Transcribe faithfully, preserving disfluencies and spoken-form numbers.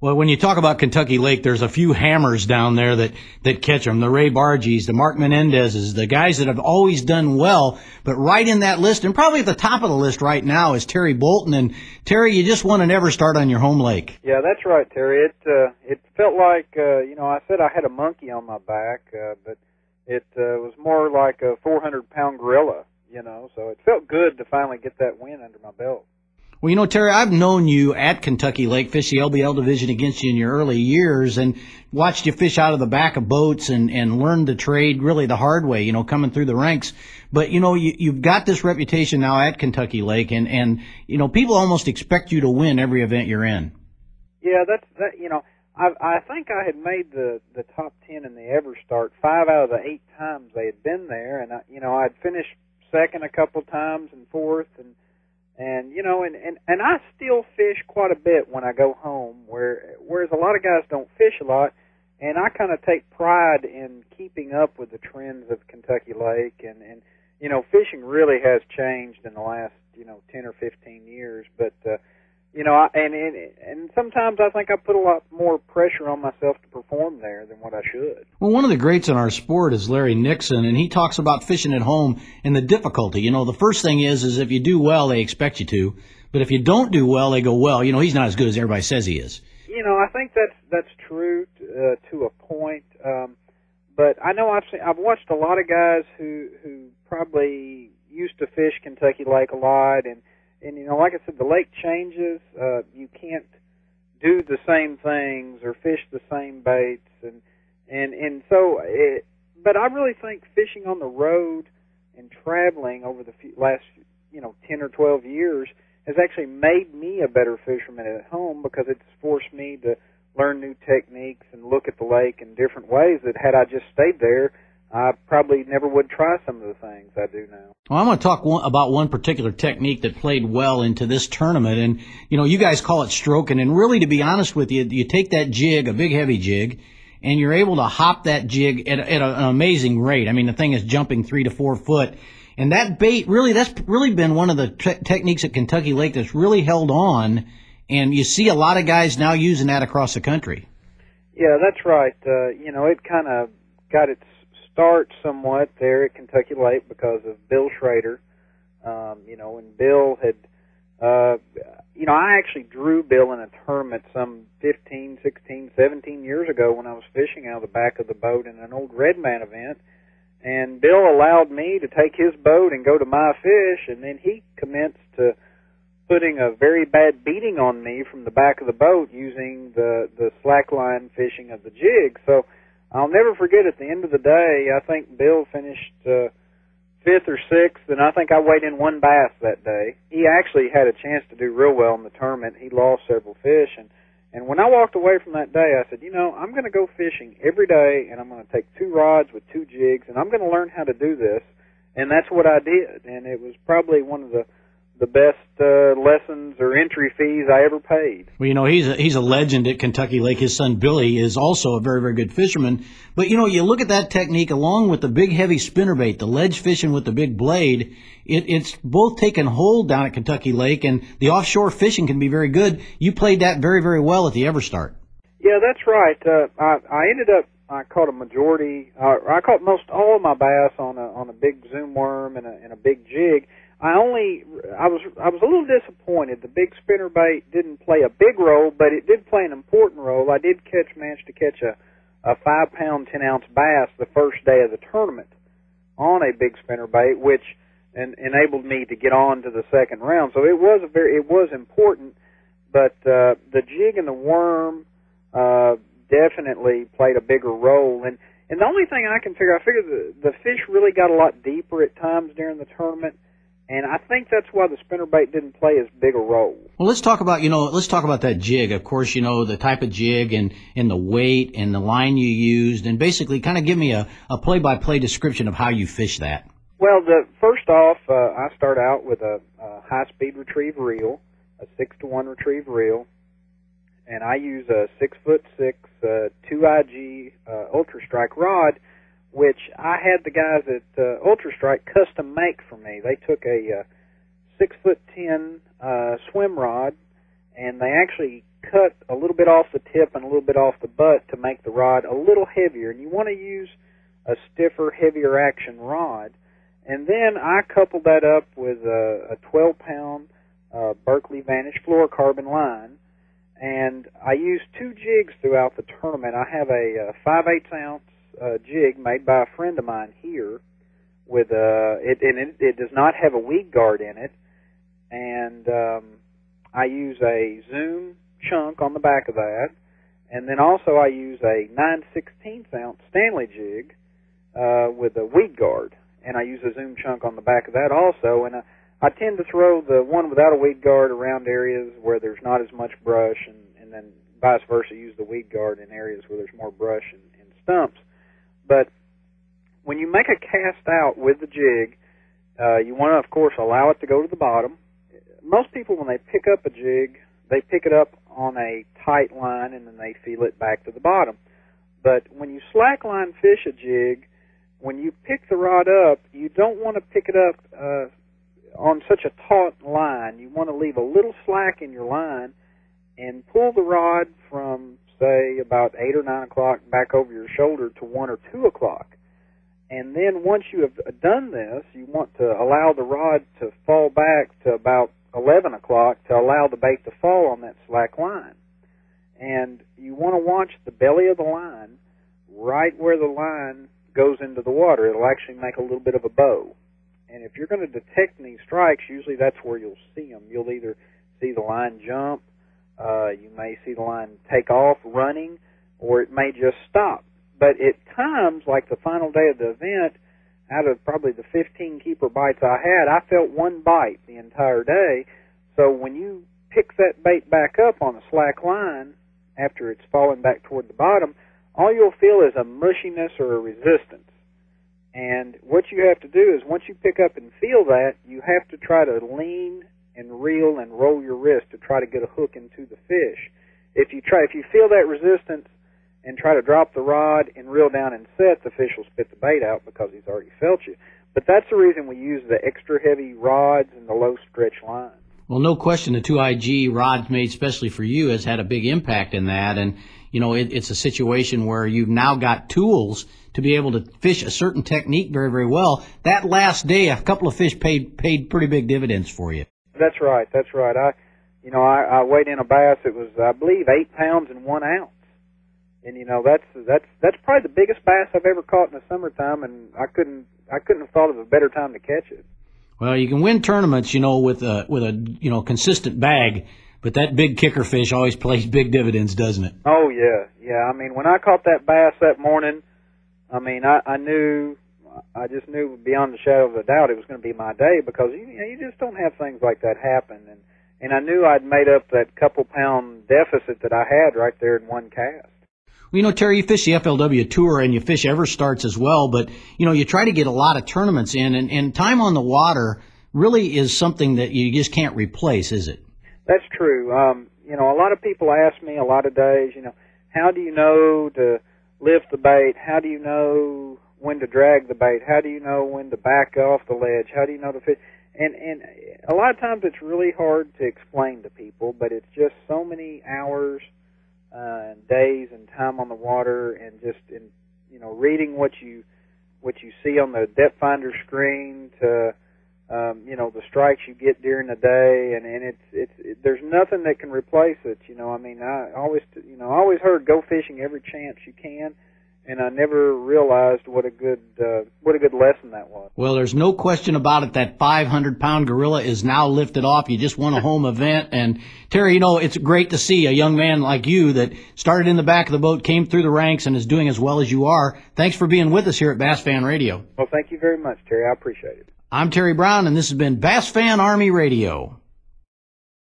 Well, when you talk about Kentucky Lake, there's a few hammers down there that, that catch them. The Ray Bargees, the Mark Menendezes, the guys that have always done well. But right in that list, and probably at the top of the list right now, is Terry Bolton. And Terry, you just won an Ever Start on your home lake. Yeah, that's right, Terry. It uh, it felt like, uh, you know, I said I had a monkey on my back, uh, but it uh, was more like a four hundred pound gorilla, you know. So it felt good to finally get that win under my belt. Well, you know, Terry, I've known you at Kentucky Lake, fished the L B L division against you in your early years, and watched you fish out of the back of boats and, and learned the trade really the hard way, you know, coming through the ranks. But, you know, you, you've got this reputation now at Kentucky Lake, and, and, you know, people almost expect you to win every event you're in. Yeah, that's, that, you know, I, I think I had made the, the top ten in the Ever Start five out of the eight times they had been there, and, I, you know, I'd finished second a couple times and fourth, and And, you know, and, and, and I still fish quite a bit when I go home, where whereas a lot of guys don't fish a lot, and I kind of take pride in keeping up with the trends of Kentucky Lake, and, and, you know, fishing really has changed in the last, you know, ten or fifteen years, but, uh, you know, I, and, and, and sometimes I think I put a lot more pressure on myself to perform there than what I should. Well, one of the greats in our sport is Larry Nixon, and he talks about fishing at home and the difficulty. You know, the first thing is, is if you do well, they expect you to. But if you don't do well, they go, well, you know, he's not as good as everybody says he is. You know, I think that's, that's true uh, to a point. Um, but I know I've seen, I've watched a lot of guys who, who probably used to fish Kentucky Lake a lot, and, And, you know, like I said, the lake changes. Uh, you can't do the same things or fish the same baits. And, and, and so, it, but I really think fishing on the road and traveling over the few, last, you know, ten or twelve years has actually made me a better fisherman at home, because it's forced me to learn new techniques and look at the lake in different ways that had I just stayed there, I probably never would try some of the things I do now. Well, I'm going to talk one, about one particular technique that played well into this tournament. And, you know, you guys call it stroking. And really, to be honest with you, you take that jig, a big heavy jig, and you're able to hop that jig at, at an amazing rate. I mean, the thing is jumping three to four foot. And that bait, really, that's really been one of the te- techniques at Kentucky Lake that's really held on. And you see a lot of guys now using that across the country. Yeah, that's right. Uh, you know, it kind of got its start somewhat there at Kentucky Lake because of Bill Schrader. Um, you know, and Bill had, uh, you know, I actually drew Bill in a tournament some fifteen, sixteen, seventeen years ago when I was fishing out of the back of the boat in an old Redman event. And Bill allowed me to take his boat and go to my fish, and then he commenced to putting a very bad beating on me from the back of the boat using the, the slackline fishing of the jig. So I'll never forget, at the end of the day, I think Bill finished uh, fifth or sixth, and I think I weighed in one bass that day. He actually had a chance to do real well in the tournament. He lost several fish, and, and when I walked away from that day, I said, you know, I'm going to go fishing every day, and I'm going to take two rods with two jigs, and I'm going to learn how to do this. And that's what I did, and it was probably one of the the best uh, lessons or entry fees I ever paid. Well, you know, he's a, he's a legend at Kentucky Lake. His son Billy is also a very, very good fisherman. But, you know, you look at that technique along with the big, heavy spinnerbait, the ledge fishing with the big blade, it, it's both taken hold down at Kentucky Lake, and the offshore fishing can be very good. You played that very, very well at the Ever Start. Yeah, that's right. Uh, I, I ended up, I caught a majority, uh, I caught most all of my bass on a, on a big zoom worm and a, and a big jig. I only, I was, I was a little disappointed. The big spinnerbait didn't play a big role, but it did play an important role. I did catch, manage to catch a, a five pound, ten ounce bass the first day of the tournament on a big spinnerbait, which en- enabled me to get on to the second round. So it was a very, it was important, but, uh, the jig and the worm, uh, definitely played a bigger role. And, and the only thing I can figure, I figure the, the fish really got a lot deeper at times during the tournament. And I think that's why the spinnerbait didn't play as big a role. Well, let's talk about, you know, let's talk about that jig. Of course, you know, the type of jig and, and the weight and the line you used, and basically kind of give me a, a play-by-play description of how you fish that. Well, the first off, uh, I start out with a, a high-speed retrieve reel, a six to one retrieve reel, and I use a six foot six uh, two I G uh, Ultra Strike rod, which I had the guys at uh, Ultra Strike custom make for me. They took a uh, six foot ten uh, swim rod, and they actually cut a little bit off the tip and a little bit off the butt to make the rod a little heavier. And you want to use a stiffer, heavier action rod. And then I coupled that up with a twelve pound uh, Berkeley Vantage fluorocarbon line. And I used two jigs throughout the tournament. I have a, a five eighths ounce uh, jig made by a friend of mine here. With a, it, and it, it does not have a weed guard in it. And um, I use a Zoom chunk on the back of that. And then also I use a nine sixteenths ounce Stanley jig uh, with a weed guard. And I use a Zoom chunk on the back of that also. And I, I tend to throw the one without a weed guard around areas where there's not as much brush, and, and then vice versa, use the weed guard in areas where there's more brush and, and stumps. But when you make a cast out with the jig, uh, you want to, of course, allow it to go to the bottom. Most people, when they pick up a jig, they pick it up on a tight line and then they feel it back to the bottom. But when you slackline fish a jig, when you pick the rod up, you don't want to pick it up uh, on such a taut line. You want to leave a little slack in your line and pull the rod from, say, about eight or nine o'clock back over your shoulder to one or two o'clock. And then once you have done this, you want to allow the rod to fall back to about eleven o'clock to allow the bait to fall on that slack line. And you want to watch the belly of the line right where the line goes into the water. It'll actually make a little bit of a bow. And if you're going to detect these strikes, usually that's where you'll see them. You'll either see the line jump, uh, you may see the line take off running, or it may just stop. But at times, like the final day of the event, out of probably the fifteen keeper bites I had, I felt one bite the entire day. So when you pick that bait back up on a slack line after it's fallen back toward the bottom, all you'll feel is a mushiness or a resistance. And what you have to do is once you pick up and feel that, you have to try to lean and reel and roll your wrist to try to get a hook into the fish. If you try, if you feel that resistance and try to drop the rod and reel down and set, the fish will spit the bait out because he's already felt you. But that's the reason we use the extra heavy rods and the low stretch lines. Well, no question the two I G rods made especially for you has had a big impact in that. And, you know, it, it's a situation where you've now got tools to be able to fish a certain technique very, very well. That last day, a couple of fish paid paid pretty big dividends for you. That's right. That's right. I, you know, I, I weighed in a bass. It was, I believe, eight pounds and one ounce. And you know, that's that's that's probably the biggest bass I've ever caught in the summertime, and I couldn't I couldn't have thought of a better time to catch it. Well, you can win tournaments, you know, with a with a you know consistent bag, but that big kicker fish always plays big dividends, doesn't it? Oh yeah, yeah. I mean, when I caught that bass that morning, I mean, I, I knew, I just knew beyond the shadow of a doubt it was going to be my day, because you, you know, you just don't have things like that happen, and and I knew I'd made up that couple pound deficit that I had right there in one cast. Well, you know, Terry, you fish the F L W Tour and you fish EverStarts as well, but, you know, you try to get a lot of tournaments in, and, and time on the water really is something that you just can't replace, is it? That's true. Um, you know, a lot of people ask me a lot of days, you know, how do you know to lift the bait? How do you know when to drag the bait? How do you know when to back off the ledge? How do you know to fish? And, and a lot of times it's really hard to explain to people, but it's just so many hours Uh, and days and time on the water, and just in you know reading what you what you see on the depth finder screen to um, you know the strikes you get during the day, and and it's it's it, there's nothing that can replace it. You know, I mean, I always you know I always heard go fishing every chance you can, and I never realized what a good uh, what a good lesson that was. Well, there's no question about it. That five hundred pound gorilla is now lifted off. You just won a home event. And Terry, you know, it's great to see a young man like you that started in the back of the boat, came through the ranks, and is doing as well as you are. Thanks for being with us here at Bass Fan Radio. Well, thank you very much, Terry. I appreciate it. I'm Terry Brown, and this has been Bass Fan Army Radio.